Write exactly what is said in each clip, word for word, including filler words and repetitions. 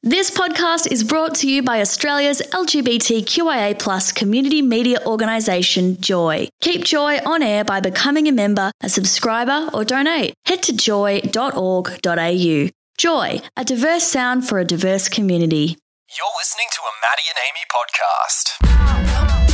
This podcast is brought to you by Australia's L G B T Q I A plus community media organisation, Joy. Keep Joy on air by becoming a member, a subscriber or donate. Head to joy dot org dot a u. Joy, a diverse sound for a diverse community. You're listening to a Maddie and Amy podcast.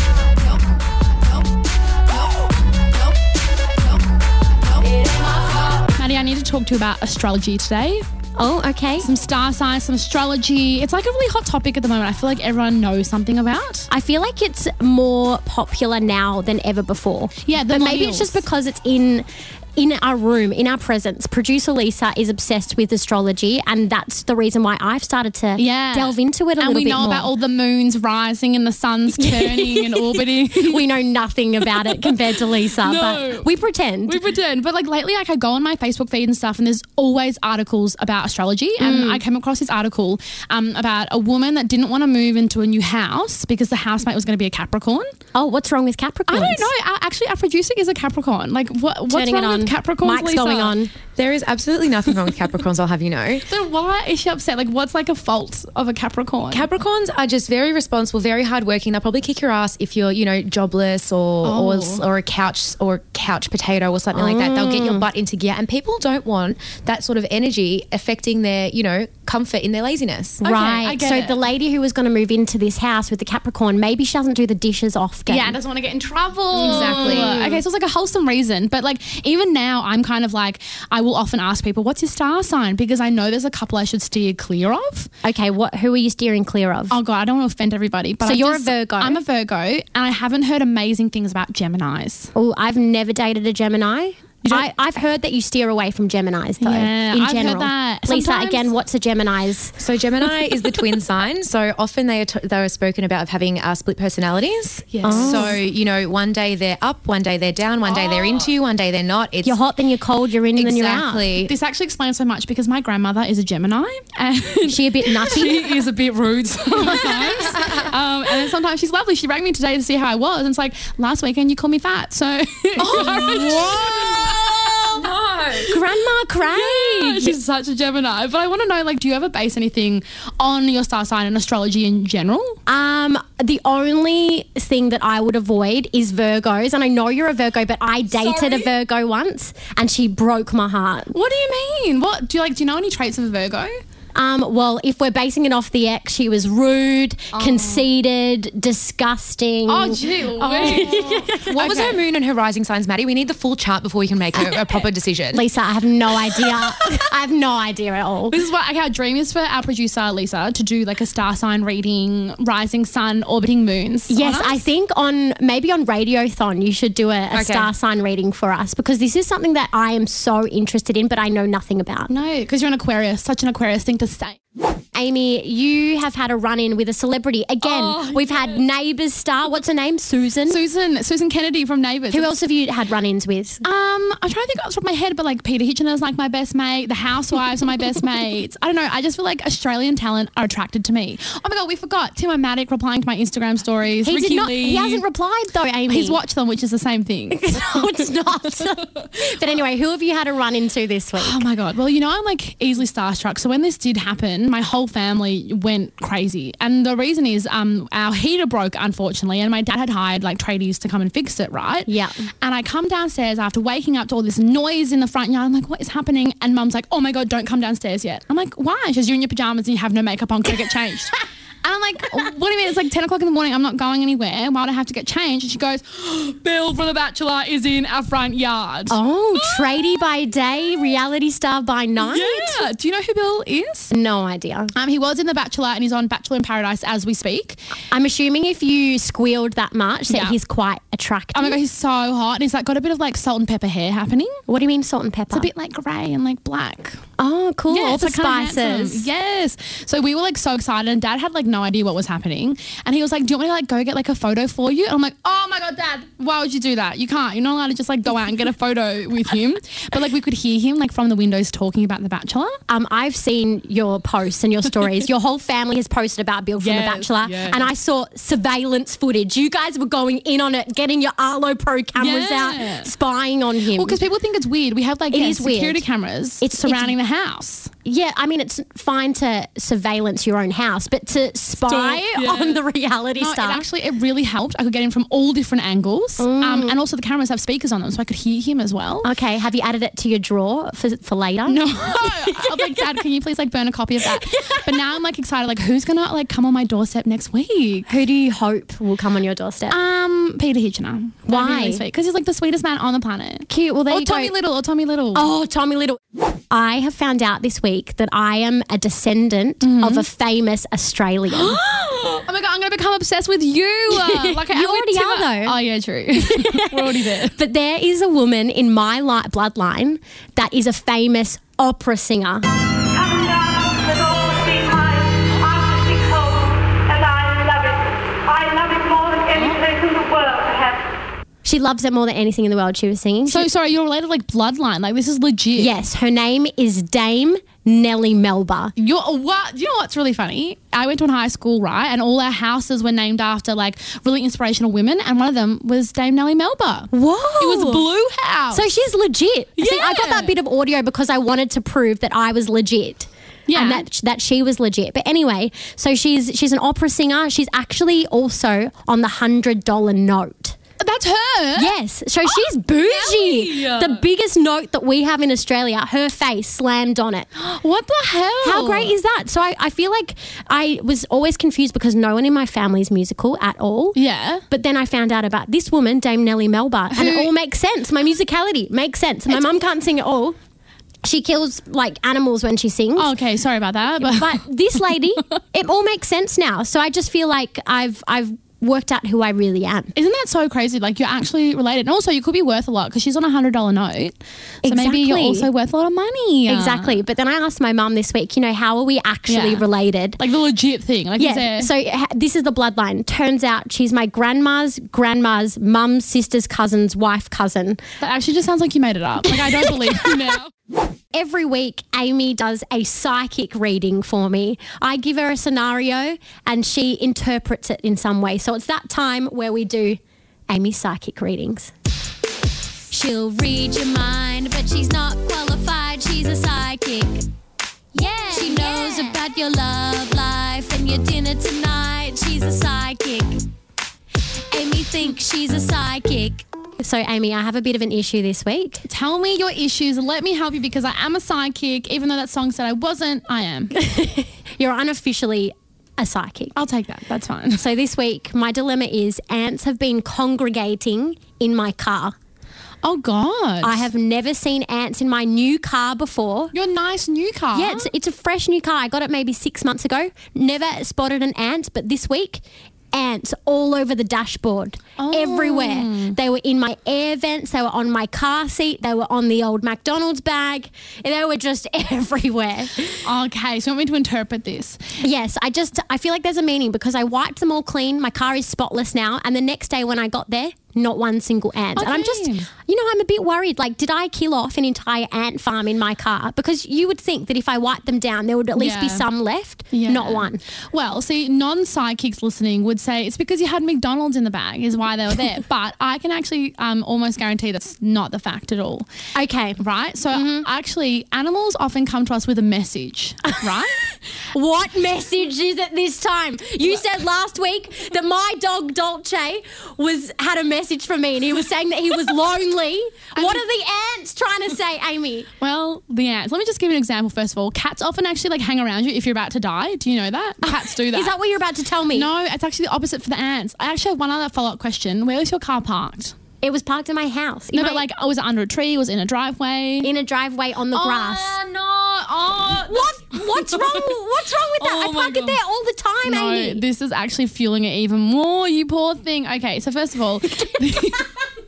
Maddie, I need to talk to you about astrology today. Oh, okay. Some star signs, some astrology. It's like a really hot topic at the moment. I feel like everyone knows something about. I feel like it's more popular now than ever before. Yeah, the but maybe it's millennials. just because it's in in our room, in our presence. Producer Lisa is obsessed with astrology, and that's the reason why I've started to Yeah. delve into it a and little we bit know more. about all the moons rising and the suns turning and orbiting. We know nothing about it compared to Lisa, No. but we pretend. We pretend. But like lately, like I go on my Facebook feed and stuff, and there's always articles about astrology. And I came across this article um, about a woman that didn't want to move into a new house because the housemate was going to be a Capricorn. Oh, what's wrong with Capricorns? I don't know. Our, actually, our producer is a Capricorn. Like, what, what's Turning wrong it on. with Capricorns, Mike's Lisa? going on. There is absolutely nothing wrong with Capricorns, I'll have you know. Then why is she upset? Like, what's like a fault of a Capricorn? Capricorns are just very responsible, very hardworking. They'll probably kick your ass if you're, you know, jobless or Oh. or, or a couch or couch potato or something like that. They'll get your butt into gear, and people don't want that sort of energy affecting their, you know, comfort in their laziness. Okay, Right. I get so it. the lady who was going to move into this house with the Capricorn, maybe she doesn't do the dishes often. Yeah, doesn't want to get in trouble. Exactly. Okay, so it's like a wholesome reason. But like even now, I'm kind of like, I will often ask people, what's your star sign? Because I know there's a couple I should steer clear of. Okay, what? Who are you steering clear of? Oh God, I don't want to offend everybody. But So I you're a just- Virgo? I'm a Virgo, and I haven't heard amazing things about Geminis. Oh, I've never dated a Gemini. don't- I, I've heard that you steer away from Geminis, though. Yeah, in I've heard general. that. Lisa, Sometimes- again, what's a Gemini's? So Gemini is the twin sign. So often they are, t- they are spoken about of having uh, split personalities. Yes. Oh. So, you know, one day they're up, one day they're down, one day they're into you, one day they're not. It's You're hot, then you're cold. You're in, then you're out. exactly. This actually explains so much because my grandmother is a Gemini, and She a bit nutty. she is a bit rude sometimes. um, and then sometimes she's lovely. She rang me today to see how I was, and it's like last weekend you called me fat, so. Grandma Craig. Yeah, she's such a Gemini. But I want to know, like, do you ever base anything on your star sign and astrology in general? Um, the only thing that I would avoid is Virgos, and I know you're a Virgo, but I dated Sorry? a Virgo once, and she broke my heart. What do you mean? What do you like? Do you know any traits of a Virgo? Um, well, if we're basing it off the ex, she was rude, conceited, disgusting. Oh, gee, What was her moon and her rising signs, Maddie? We need the full chart before we can make a, a proper decision. Lisa, I have no idea. I have no idea at all. This is what like, our dream is for our producer Lisa to do like a star sign reading, rising sun, orbiting moons. Yes, on us. I think on maybe on Radiothon you should do a, a Okay. star sign reading for us, because this is something that I am so interested in, but I know nothing about. No, because you're an Aquarius, such an Aquarius thing to say. Amy, you have had a run-in with a celebrity. Again, Oh, we've had Neighbours star. What's her name? Susan? Susan, Susan Kennedy from Neighbours. Who else have you had run-ins with? Um, I'm trying to think off the top of my head, but like Peter Hitchener's like my best mate. The Housewives are my best mates. I don't know. I just feel like Australian talent are attracted to me. Oh my God, we forgot Tim O'Matic replying to my Instagram stories. He Ricky did not. Lee. He hasn't replied though, Amy. He's watched them, which is the same thing. No, it's not. But anyway, who have you had a run into this week? Oh my God. Well, you know, I'm like easily starstruck. So when this did happen, my whole family went crazy. And the reason is um, our heater broke, unfortunately, and my dad had hired like tradies to come and fix it, right? Yeah. And I come downstairs after waking up to all this noise in the front yard. I'm like, what is happening? And Mum's like, oh my God, don't come downstairs yet. I'm like, why? She says, you're in your pajamas and you have no makeup on, go get changed. And I'm like, what do you mean? It's like ten o'clock in the morning. I'm not going anywhere. Why would I have to get changed? And she goes, Bill from The Bachelor is in our front yard. Oh, tradie by day, reality star by night? Yeah. Do you know who Bill is? No idea. Um, he was in The Bachelor and he's on Bachelor in Paradise as we speak. I'm assuming if you squealed that much that Yeah. he's quite attractive. Oh my God, he's so hot. And he's like got a bit of like salt and pepper hair happening. What do you mean salt and pepper? It's a bit like grey and like black. Oh, cool. All it's the like kinda spices. handsome. Yes. So we were like so excited and Dad had like no idea what was happening. And he was like, do you want me to like go get like a photo for you? And I'm like, oh my God, Dad, why would you do that? You can't. You're not allowed to just like go out and get a photo with him. But like we could hear him like from the windows talking about The Bachelor. Um, I've seen your posts and your stories. Your whole family has posted about Bill from Yes, The Bachelor. yes. And I saw surveillance footage. You guys were going in on it, getting your Arlo Pro cameras Yeah. out, spying on him. Well, because people think it's weird. We have like It yeah, is weird. security cameras It's- surrounding it's the house. Yeah, I mean, it's fine to surveillance your own house, but to spy Stop, yeah. on the reality No, star. it actually, it really helped. I could get him from all different angles. Mm. Um, and also the cameras have speakers on them, so I could hear him as well. Okay, have you added it to your drawer for, for later? No, I was like, Dad, can you please like burn a copy of that? But now I'm like excited. Like, who's gonna like come on my doorstep next week? Who do you hope will come on your doorstep? Um, Peter Hitchener. Why? Because he's like the sweetest man on the planet. Cute. Well, there Or you Tommy go. Little. Or Tommy Little. Oh, Tommy Little. I have found out this week that I am a descendant Mm-hmm. of a famous Australian. Oh my God, I'm going to become obsessed with you. Uh, like You already are, though. Oh, yeah, true. We're already there. But there is a woman in my li- bloodline that is a famous opera singer. Coming down has always been my artistic home, and I love it. I love it more than any place in the world, perhaps. She loves it more than anything in the world, she was singing. So, She- sorry, you're related like bloodline. Like, this is legit. yes, her name is Dame Nellie Melba. You're what? You know what's really funny? I went to a high school, right, and all our houses were named after like really inspirational women, and one of them was Dame Nellie Melba. Whoa. It was Blue House. So she's legit. See, I got Yeah. that bit of audio because I wanted to prove that I was legit. Yeah. And that that she was legit. But anyway, so she's she's an opera singer. She's actually also on the hundred dollar note. That's her. Yes. So she's bougie. Nelly. The biggest note that we have in Australia, her face slammed on it. What the hell? How great is that? So I, I feel like I was always confused because no one in my family is musical at all. Yeah. But then I found out about this woman, Dame Nellie Melba, and it Who- all makes sense. My musicality makes sense. My mum can't sing at all. She kills like animals when she sings. Oh, okay, sorry about that. But, But this lady, it all makes sense now. So I just feel like I've I've worked out who I really am. isn't that so crazy? Like, you're actually related. And also, you could be worth a lot because she's on a one hundred dollar note. So maybe you're Exactly. also worth a lot of money. Exactly. But then I asked my mum this week, you know, how are we actually Yeah. related? Like the legit thing. Like, is Yeah, there- so ha- this is the bloodline. Turns out she's my grandma's grandma's mum's sister's cousin's wife cousin. that actually just sounds like you made it up. Like, I don't believe you now. Every week, Amy does a psychic reading for me. I give her a scenario and she interprets it in some way. So it's that time where we do Amy's psychic readings. She'll read your mind, but she's not qualified. She's a psychic. Yeah, she knows about your love life and your dinner tonight. She's a psychic. Amy thinks she's a psychic. So, Amy, I have a bit of an issue this week. Tell me your issues. Let me help you because I am a sidekick. Even though that song said I wasn't, I am. You're unofficially a psychic. I'll take that. That's fine. So this week, my dilemma is ants have been congregating in my car. Oh, God. I have never seen ants in my new car before. Your nice new car. Yeah, it's, it's a fresh new car. I got it maybe six months ago. Never spotted an ant, but this week, ants all over the dashboard, Oh. everywhere. They were in my air vents. They were on my car seat. They were on the old McDonald's bag. They were just everywhere. Okay, so you want me to interpret this? Yes, I just, I feel like there's a meaning because I wiped them all clean. My car is spotless now. And the next day when I got there, not one single ant. And I'm just, Okay. you know, I'm a bit worried. Like, did I kill off an entire ant farm in my car? Because you would think that if I wiped them down, there would at least be Yeah. some left. Yeah. Not one. Well, see, non-psychics listening would say it's because you had McDonald's in the bag is why they were there. But I can actually um, almost guarantee that's not the fact at all. Okay. Right? So Mm-hmm. actually, animals often come to us with a message, right? What message is it this time? You said last week that my dog Dolce was had a message from me and he was saying that he was lonely. What are the ants trying to say, Amy? Well, the ants. Let me just give you an example first of all. Cats often actually like hang around you if you're about to die. Do you know that? Cats do that. Is that what you're about to tell me? No, it's actually the opposite for the ants. I actually have one other follow-up question. Where was your car parked? It was parked in my house. In No, my- but like, oh, was it under a tree? Was it in a driveway? in a driveway on the grass. Oh, no. Oh, What? What's wrong? What's wrong with that? Oh I my park it God. there all the time, No, Amy. this is actually fueling it even more, you poor thing. Okay, so first of all, the,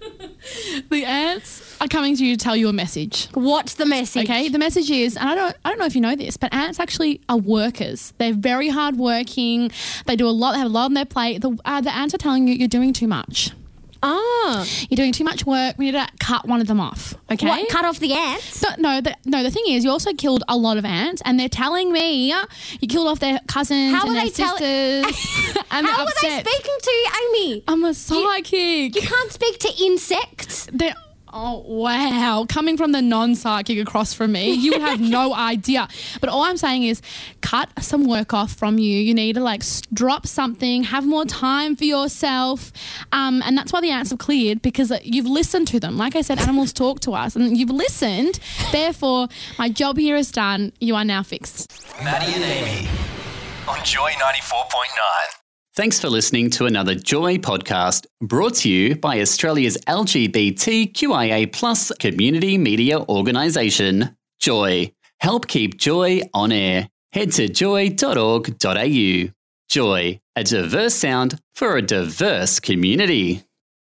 the ants are coming to you to tell you a message. What's the message? Okay, the message is, and I don't, I don't know if you know this, but ants actually are workers. They're very hardworking. They do a lot. They have a lot on their plate. The, uh, the ants are telling you you're doing too much. Oh. You're doing too much work. We need to cut one of them off. Okay. What? Cut off the ants? But no, the, no. The thing is, you also killed a lot of ants, and they're telling me you killed off their cousins How and are their they tell- sisters, and they're How are they upset. speaking to you, Amy? I'm a psychic. You can't speak to insects. They're, Oh, wow. Coming from the non-psychic across from me, you would have no idea. But all I'm saying is cut some work off from you. You need to like s- drop something, have more time for yourself. Um, and that's why the ants have cleared, because uh, you've listened to them. Like I said, animals talk to us and you've listened. Therefore, my job here is done. You are now fixed. Maddie and Amy on Joy ninety-four point nine. Thanks for listening to another Joy podcast brought to you by Australia's L G B T Q I A plus community media organisation, Joy. Help keep Joy on air. Head to joy dot org dot a u. Joy, a diverse sound for a diverse community.